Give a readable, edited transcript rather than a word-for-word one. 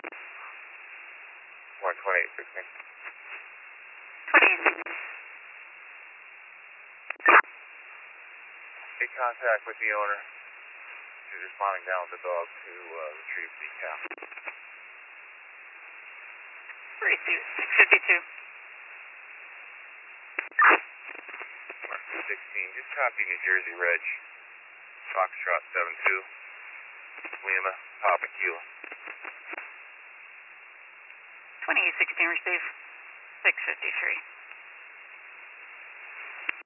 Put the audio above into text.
12816. 2816. Make contact with the owner. She's responding down with the dog to retrieve the cow. 652. 16, just copy New Jersey Reg. Foxtrot 72. Lima, Papa Kilo. 2816 receive. 653.